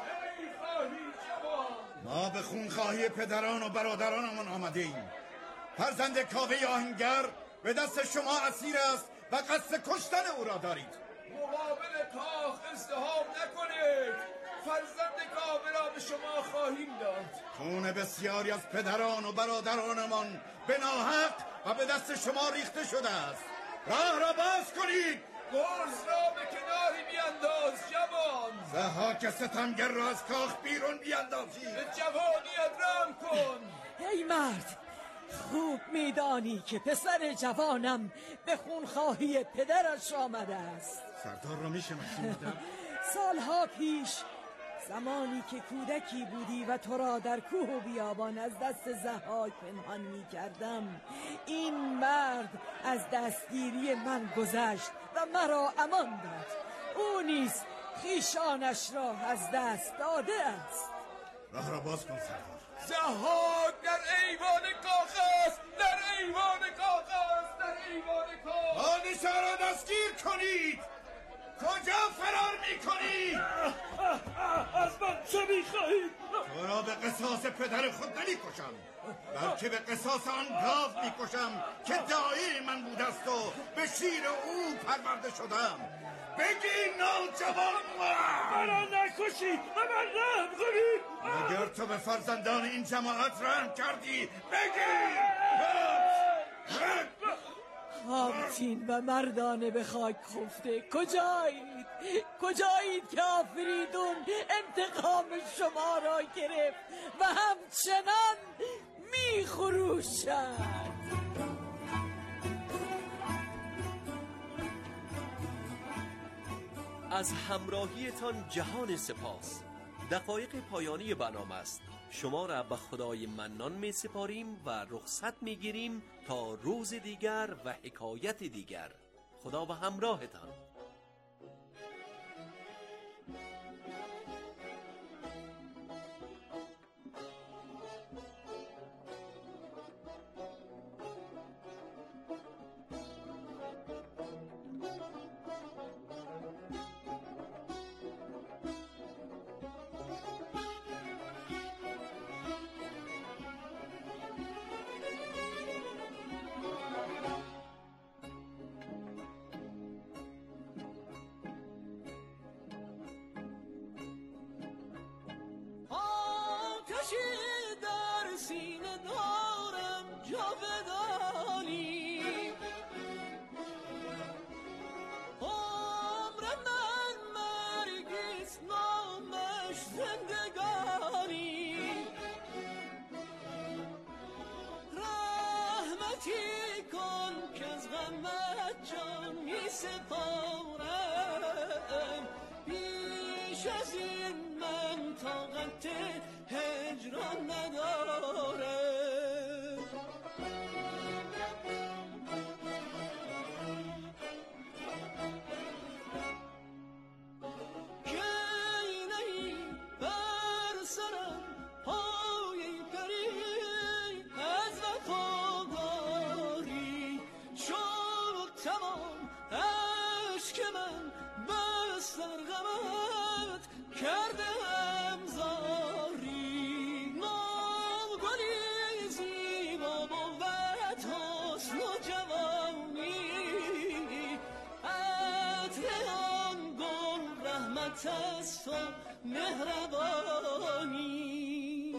Speaker 17: ما به خونخواهی پدران و برادرانمان آمده ایم. فرزند کاوه آهنگر به دست شما اسیر است و قصد کشتن او را دارید.
Speaker 20: مقابل کاخ ازدحام نکنید. فرزند کاوه را به شما خواهیم داد.
Speaker 17: خون بسیاری از پدران و برادرانمان به ناحق و به دست شما ریخته شده است. راه را باز کنید.
Speaker 20: گرز را به کناری بیانداز جوان.
Speaker 17: ضحاک ستمگر را از کاخ بیرون بیاندازید.
Speaker 20: به جوانیت رحم کن.
Speaker 19: ای مرد، خوب میدانی که پسر جوانم به خونخواهی پدرش آمده است.
Speaker 17: سردار را میشناسی مادر؟
Speaker 19: سالها پیش زمانی که کودکی بودی و تو را در کوه و بیابان از دست ضحاک پنهان می کردم، این مرد از دستگیری من گذشت و مرا امان داد. او نیز خیشانش را از دست داده است.
Speaker 17: راه را باز کن سردار.
Speaker 20: ضحاک در ایوان کاخ است. در ایوان کاخ است. در ایوان کاخ.
Speaker 17: پادشاه را دستگیر کنید. کجا فرار میکنی؟
Speaker 20: از من چه میخواهید؟
Speaker 17: تو را به قصاص
Speaker 12: قصاص پدر خود نمی‌کشم، بلکه به قصاص آن گاو می‌کشم که دایی من بوده است و به شیر او پرورده شدم. بگی نوجوان
Speaker 17: مرا نکشی و من رحم کنی.
Speaker 12: اگر تو به فرزندان این جماعت رحم کردی بگی.
Speaker 19: آبتین و مردانه به خاک خفته، کجایید؟ کجایید که آفریدون انتقام شما را گرفت و همچنان می خروشد؟
Speaker 16: از همراهیتان جهان سپاس. دقایق پایانی برنامه است. شما را به خدای منان می سپاریم و رخصت می گیریم تا روز دیگر و حکایت دیگر. خدا به همراهتان.
Speaker 11: در سینه دارم جاودانی، عمر من مرگیست نامش زندگانی. رحمتی کن که از غمت جان می سپارم، بیش از این من طاقت هجران نداره. کی نهی بر سرم پای پری از وفاداری، شد تمام عشق من بس در غمت کرده است و مهربانی.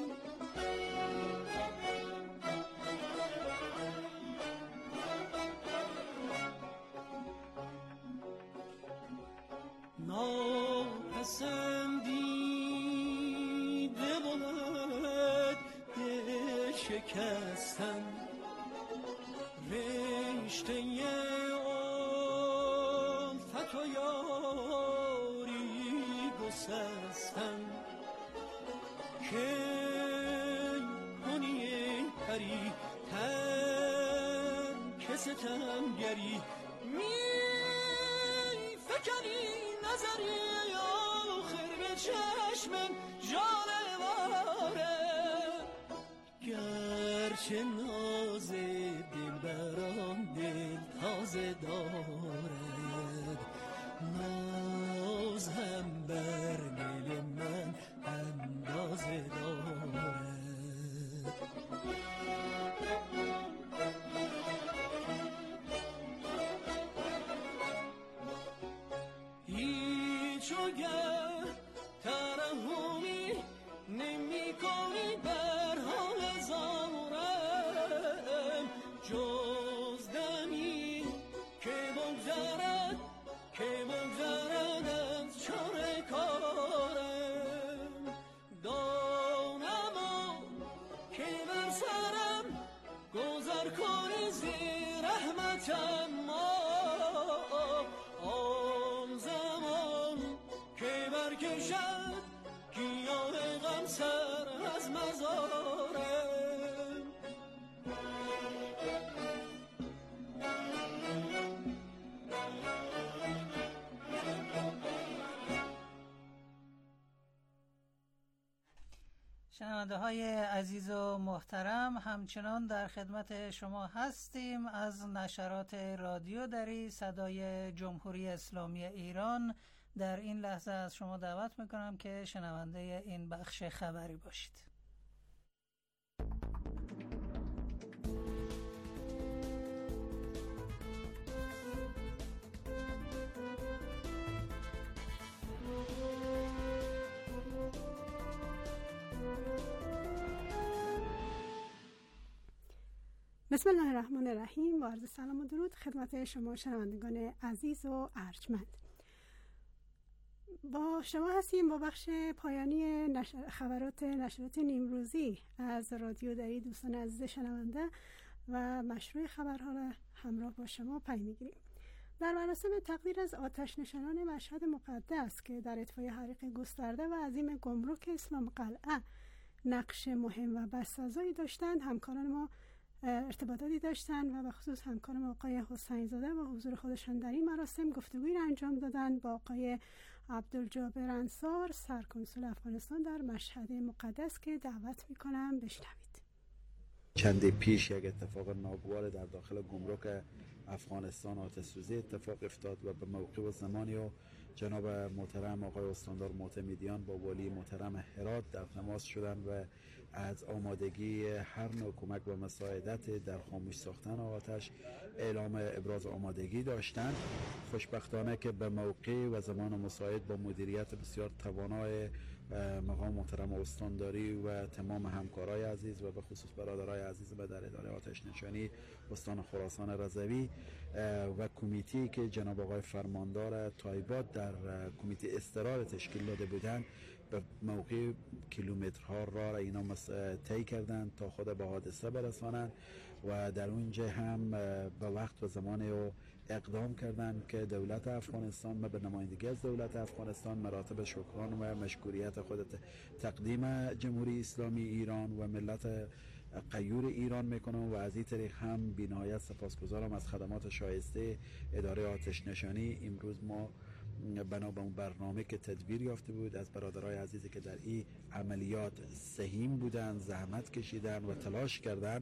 Speaker 11: ناپسندیده بود دل شکستن، رشته الفت و یاری گسستن. که کنی پری ترک ستمگری، می فکنی نظری آخر به چشمم جانواره. گرچه ناز دل برام دل تازه دارد، ناز هم بر دل من اندازه دارد. هیچ وگر ترحمی نمی کنی بر حال زارم، جز دمی که بگذرد که بگذرد از چاره کارم. دانم که بر سرم گذر کنی زی رحمتم، آن زمان که برکشد گیاه غم سر از مزارم.
Speaker 5: شنونده های عزیز و محترم، همچنان در خدمت شما هستیم از نشرات رادیو دری صدای جمهوری اسلامی ایران. در این لحظه از شما دعوت میکنم که شنونده این بخش خبری باشید.
Speaker 21: بسم الله الرحمن الرحیم. با عرض سلام و درود خدمت شما شنوندگان عزیز و ارجمند. با شما هستیم با بخش پایانی نشر... خبرات نشرات نیمروزی از رادیو دری. دوستان عزیز شنونده و مشروع خبرها را همراه با شما پی میگیریم. در مراسم تقدیر از آتش نشانان مشهد مقدس که در اطفای حریق گسترده و عظیم گمرک اسلام قلعه نقش مهم و بسزایی داشتند، همکاران ما ارتباطاتی داشتند و به خصوص همکار ما آقای حسین زاده و حضور خودشان در این مراسم گفتگویی را انجام دادند با آقای عبدالجابر انصار، سرکنسول افغانستان در مشهد مقدس که دعوت میکنم بشنوید.
Speaker 22: چندی پیش یک اتفاق ناگوار در داخل گمرک افغانستان آتش سوزی اتفاق افتاد و به موقع و زمانی و جناب محترم آقای استاندار معتمدیان با والی محترم هرات در تماس شدند و از آمادگی هر نوع کمک و مساعدت در خاموش ساختن آتش اعلام ابراز آمادگی داشتند. خوشبختانه که به موقع و زمان مساعد با مدیریت بسیار توانای مقام محترم استانداری و تمام همکارای عزیز و به خصوص برادرای عزیز و در اداره آتش نشانی استان خراسان رضوی و کمیتی که جناب آقای فرماندار تایبات در کمیته استقرار تشکیل داده بودند، به موقع کیلومترها راه را اینا طی کردند تا خود به حادثه برسانند و در اونجا هم به وقت و زمان و اقدام کردند که دولت افغانستان و به نمایندگی از دولت افغانستان مراتب شکران و مشکوریت خود تقدیم جمهوری اسلامی ایران و ملت غیور ایران میکنم و از این طریق هم بی‌نهایت سپاسگزارم از خدمات شایسته اداره آتش نشانی. امروز ما بنا به اون برنامه که تدبیر یافته بود از برادرای عزیزی که در این عملیات سهیم بودن، زحمت کشیدن و تلاش کردن،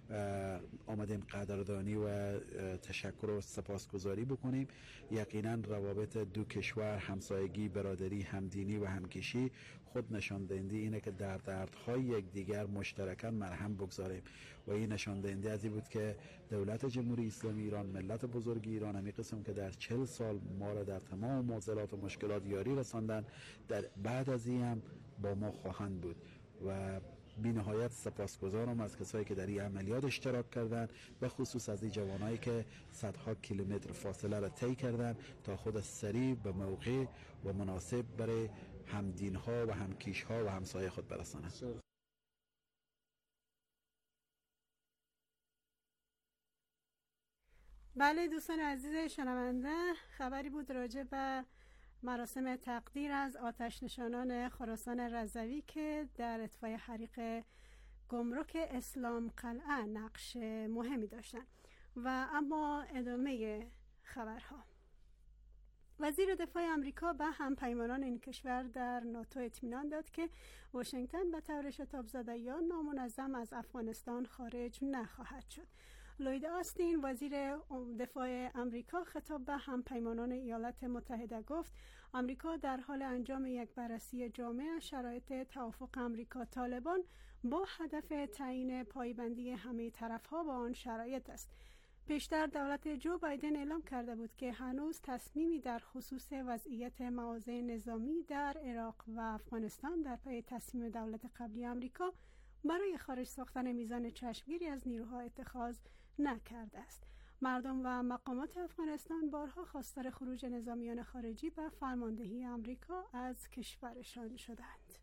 Speaker 22: آمدیم قدردانی و تشکر و سپاسگزاری بکنیم. یقینا روابط دو کشور، همسایگی، برادری، همدینی و همکشی خود نشان دهنده اینه که در دردهای یکدیگر مشترکاً مرهم بگذاریم و این نشان دهنده از این بود که دولت جمهوری اسلامی ایران، ملت بزرگ ایران، همین قسم که در چهل سال ما را در تمام معضلات و مشکلات یاری رساندن، در بعد از این هم با ما خواهند بود و بی نهایت سپاسگزارم از کسایی که در این عملیات اشتراک کردند، به خصوص از این جوانایی که صدها کیلومتر فاصله را طی کردند تا خود سریع به موقع و مناسب برای همدینها و همکیشها و همسایه خود برسانند.
Speaker 21: بله دوستان عزیز شنونده، خبری بود راجع به مراسم تقدیر از آتش نشانان خراسان رضوی که در اطفای حریق گمرک اسلام قلعه نقش مهمی داشتند. و اما ادامه خبرها. وزیر دفاع آمریکا به همپیمانان این کشور در ناتو اطمینان داد که واشنگتن به طور شتاب زده یا نامنظم از افغانستان خارج نخواهد شد. لوید آستین وزیر دفاع آمریکا خطاب به همپیمانان ایالات متحده گفت آمریکا در حال انجام یک بررسی جامع شرایط توافق آمریکا طالبان با هدف تعیین پایبندی همه طرف‌ها با آن شرایط است. پیشتر دولت جو بایدن اعلام کرده بود که هنوز تصمیمی در خصوص وضعیت مواضع نظامی در عراق و افغانستان در پی تصمیم دولت قبلی آمریکا برای خارج ساختن میزان چشمگیری از نیروها اتخاذ نکرده است. مردم و مقامات افغانستان بارها خواستار خروج نظامیان خارجی به فرماندهی آمریکا از کشورشان شدند.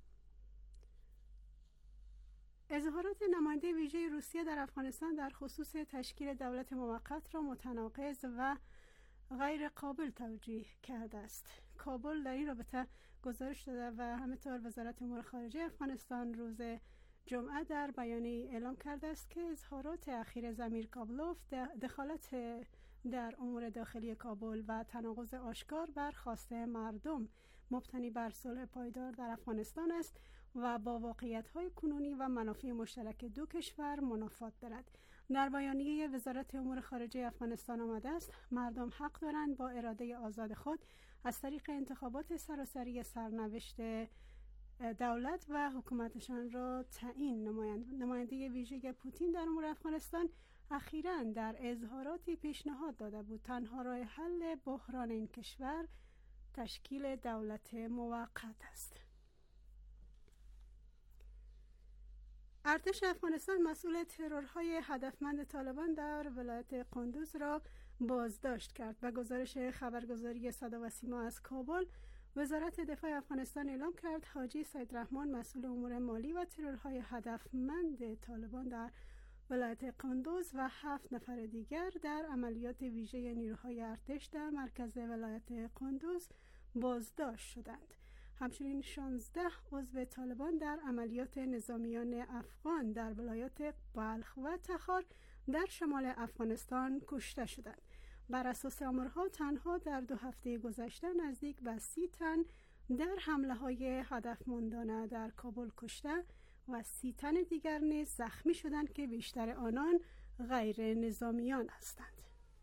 Speaker 21: اظهارات نماینده ویژه روسیه در افغانستان در خصوص تشکیل دولت موقت را متناقض و غیر قابل توجیه کرده است. کابل در این رابطه گزارش داده و همینطور وزارت امور خارجه افغانستان روز جمعه در بیانیه اعلام کرده است که اظهارات اخیر زمیر کابلوف دخالت در امور داخلی کابل و تناقض آشکار بر خواسته مردم مبتنی بر صلح پایدار در افغانستان است و با واقعیت‌های کنونی و منافع مشترک دو کشور منافات دارد. در بیانیه وزارت امور خارجه افغانستان آمده است مردم حق دارند با اراده آزاد خود از طریق انتخابات سراسری سرنوشت دولت و حکومتشان را تعیین نمایند. نماینده ویژه پوتین در امور افغانستان اخیراً در اظهاراتی پیشنهاد داده بود تنها راه حل بحران این کشور تشکیل دولت موقت است. ارتش افغانستان مسئول ترورهای هدفمند طالبان در ولایت قندوز را بازداشت کرد. و گزارش خبرگزاری صدا و سیما از کابل، وزارت دفاع افغانستان اعلام کرد حاجی سید رحمان مسئول امور مالی و ترورهای هدفمند طالبان در ولایت قندوز و هفت نفر دیگر در عملیات ویژه نیروهای ارتش در مرکز ولایت قندوز بازداشت شدند. همچنین شانزده عضو طالبان در عملیات نظامیان افغان در ولایات بلخ و تخار در شمال افغانستان کشته شدند. بر اساس آمارها تنها در دو هفته گذشته نزدیک به سی تن در حمله های هدفمندانه در کابل کشته و سی تن دیگر نیز زخمی شدند که بیشتر آنان غیر نظامیان هستند.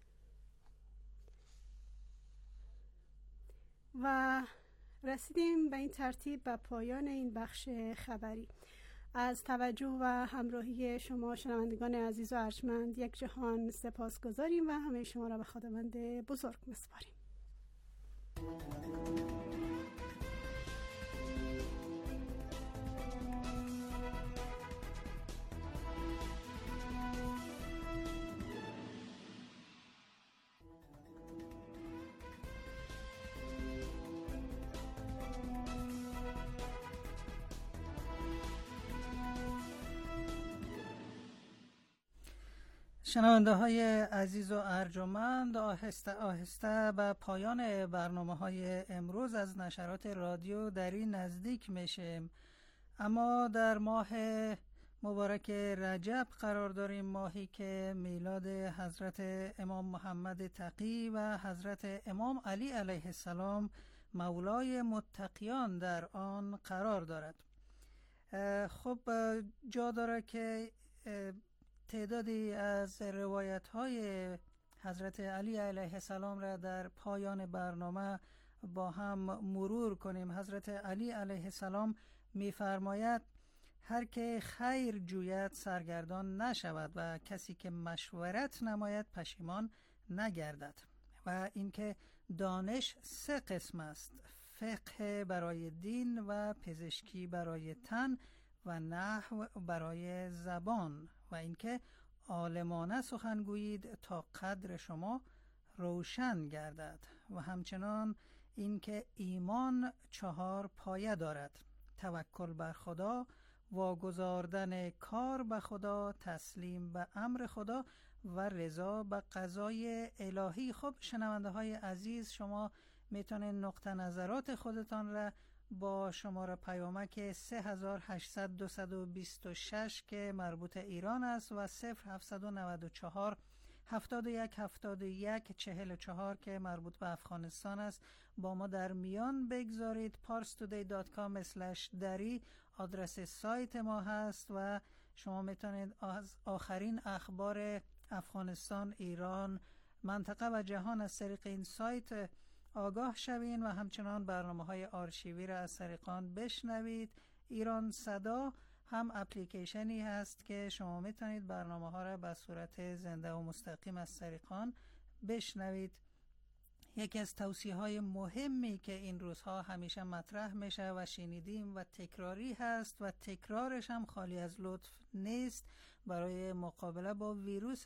Speaker 21: و رسیدیم به این ترتیب به پایان این بخش خبری. از توجه و همراهی شما شنوندگان عزیز و ارجمند یک جهان سپاس گذاریم و همه شما را به خداوند بزرگ می‌سپاریم.
Speaker 5: شنونده های عزیز و ارجمند، آهسته آهسته به پایان برنامه های امروز از نشرات رادیو دری نزدیک میشیم. اما در ماه مبارک رجب قرار داریم، ماهی که میلاد حضرت امام محمد تقی و حضرت امام علی علیه السلام مولای متقیان در آن قرار دارد. خب جا داره که تعدادی از روایت های حضرت علی علیه السلام را در پایان برنامه با هم مرور کنیم. حضرت علی علیه السلام می‌فرماید هر که خیر جوید سرگردان نشود و کسی که مشورت نماید پشیمان نگردد. و اینکه دانش سه قسم است: فقه برای دین و پزشکی برای تن و نحو برای زبان. و اینکه عالمانه سخن گویید تا قدر شما روشن گردد. و همچنان اینکه ایمان چهار پایه دارد: توکل بر خدا، واگذاردن کار به خدا، تسلیم به امر خدا و رضا به قضای الهی. خب شنونده های عزیز، شما میتونید نقطه نظرات خودتان را با شماره پیامک سه هزار و هشتصد دویست و بیست و شش که مربوط ایران است و صفر هفتصد و نود و چهار هفتاد و یک هفتاد و یک چهل و چهار که مربوط به افغانستان است با ما در میان بگذارید. پارس تودی دات کام اسلش دری آدرس سایت ما هست و شما میتونید از آخرین اخبار افغانستان، ایران، منطقه و جهان از طریق این سایت آگاه شوین و همچنان برنامه های آرشیوی را از طریق آن بشنوید. ایران صدا هم اپلیکیشنی هست که شما میتونید برنامه ها را به صورت زنده و مستقیم از طریق آن بشنوید. یکی از توصیه های مهمی که این روزها همیشه مطرح میشه و شنیدیم و تکراری هست و تکرارش هم خالی از لطف نیست برای مقابله با ویروس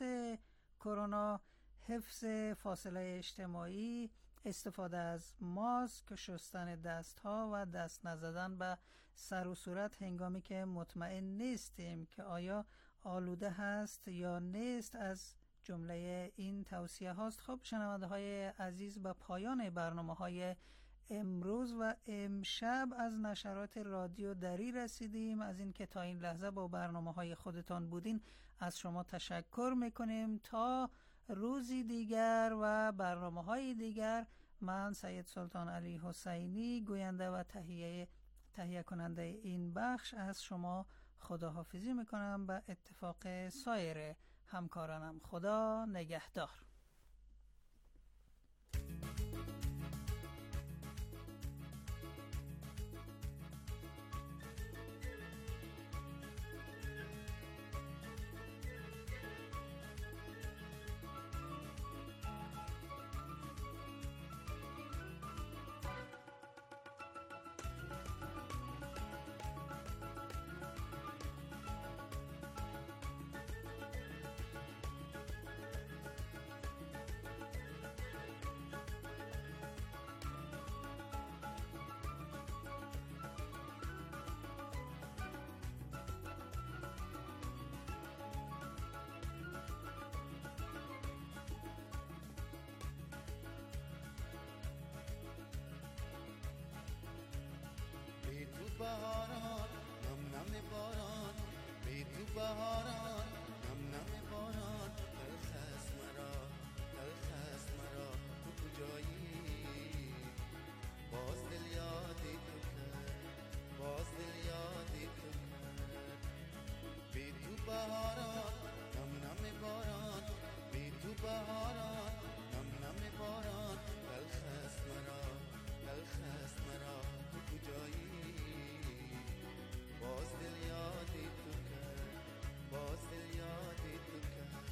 Speaker 5: کرونا: حفظ فاصله اجتماعی، استفاده از ماسک، شستن دست ها و دست نزدن به سر و صورت هنگامی که مطمئن نیستیم که آیا آلوده هست یا نیست از جمله این توصیه هاست. خب شنونده های عزیز، به پایان برنامه های امروز و امشب از نشرات رادیو دری رسیدیم. از این که تا این لحظه با برنامه های خودتان بودین از شما تشکر میکنیم. تا روزی دیگر و برنامه های دیگر، من سید سلطان علی حسینی، گوینده و تهیه تهیه کننده این بخش، از شما خداحافظی میکنم به اتفاق سایر همکارانم. خدا نگهدار.
Speaker 1: بهاران نم نم باران بی تو بهاران نم نم باران تلخ است مرا تلخ است مرا تو کجایی باز دل یادی تو کرد باز دل یادی تو کرد بی تو بهاران نم نم باران بی تو بهاران نم نم باران تلخ است مرا تلخ است مرا تو کجایی باز دل یادی تو کرد باز دل یادی تو کرد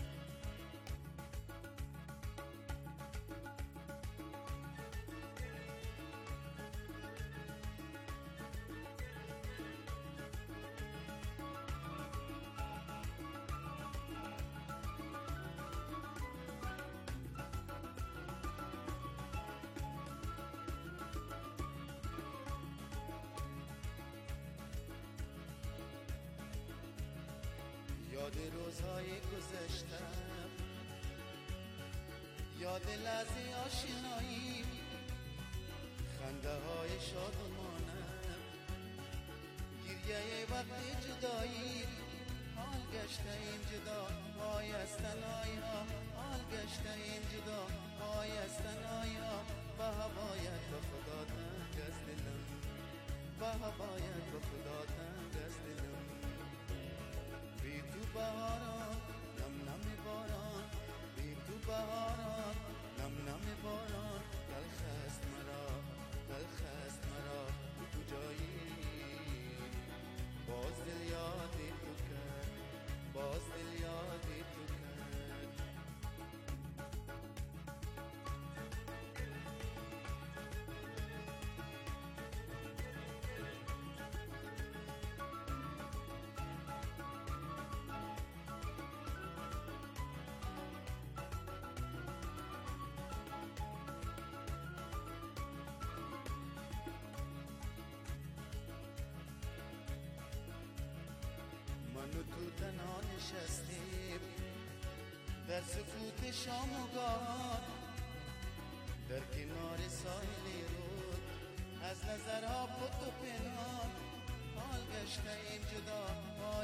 Speaker 1: یاد روزهای گذشتم یاد لحظه آشنایی خنده های شادمانم گریه وقت جدایی حال گشتیم جدا پای از تنهایی ها حال گشتیم جدا پای از تنهایی ها به هوایت به خدا تنگ از دلم به هوایت به خدا تنگ از دلم بی تو بهاران نم نم باران بی تو بهاران نم نم باران تلخ است مرا تلخ است مرا تو کجایی باز دل یادی تو کرد باز دل یادی تو کرد من و تو تنها نشستیم در سکوت شام و گاهان در کنار ساحلی رود از نظرها پت و پنهان حال گشتیم جدا